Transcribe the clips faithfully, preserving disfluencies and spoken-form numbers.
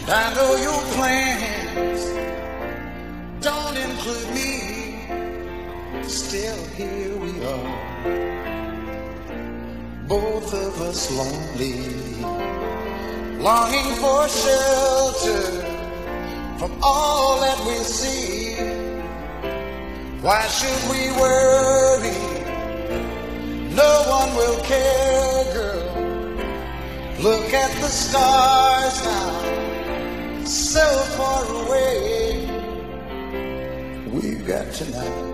I know your plans don't include me. Still here we are, both of us lonely, longing for shelter from all that we see. Why should we worry? No one will care, girl. Look at the stars now, so far away. We've got tonight.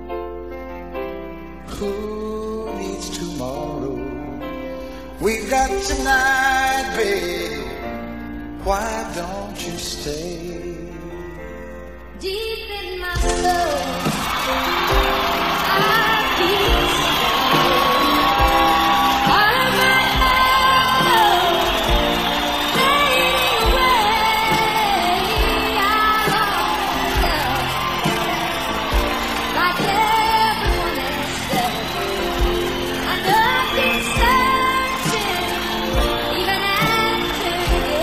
Who needs tomorrow? We've got tonight, babe. Why don't you stay? Deep in my soul, I feel all of my love fading away. I long like everyone else does. I know it's searching even after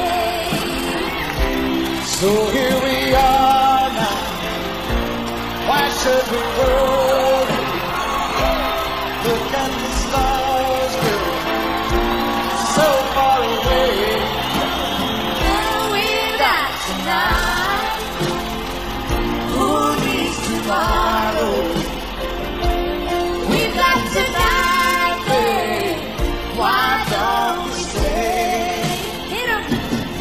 today. So here we are now. Why should we worry? Look at the stars, girl, so far away. Well, we've got tonight. Who needs tomorrow? We've got tonight, babe. Why don't we stay? Hit 'em.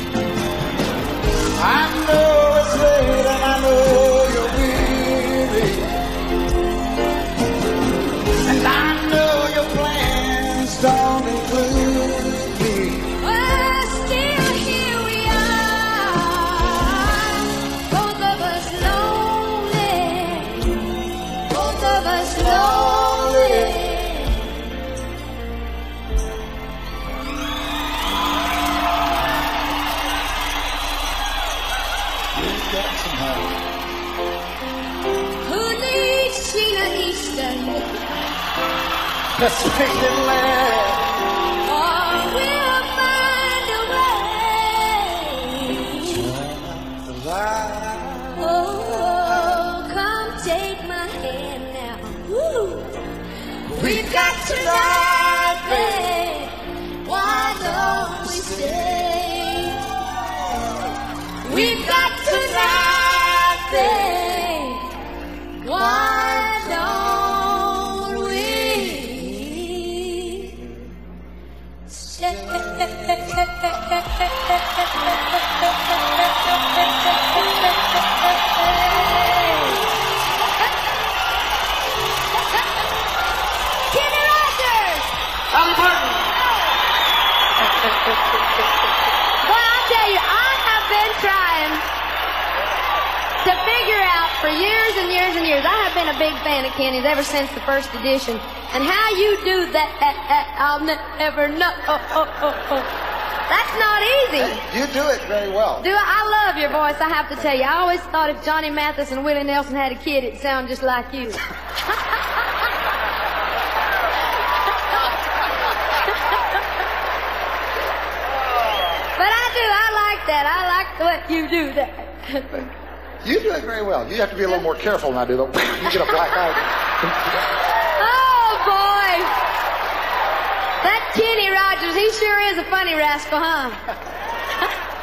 I know it's late and I know you're weary, and I know your plans don't include me. Well, still here we are. Both of us lonely. Both of us lonely. We've got tonight. Who needs Sheena Easton? Let's make it last. Or we'll find a way. Turn up the light. Oh, come take my hand now. Woo. We've got tonight, babe. Why don't we stay? We've got tonight, babe. Why don't we stay? Kenny Rogers! I'm Martin. Well, I'll tell you, I have been trying to figure out for years and years and years. I have been a big fan of Kenny's ever since the first edition. And how you do that, uh, uh, I'll never know. Oh, oh, oh, oh. That's not easy. You do it very well. Do I? I love your voice, I have to tell you. I always thought if Johnny Mathis and Willie Nelson had a kid, it'd sound just like you. But I do. I like that. I like the way you do that. You do it very well. You have to be a little more careful than I do, though. You get a black eye. Oh, boy. That Kenny Rogers, he sure is a funny rascal, huh?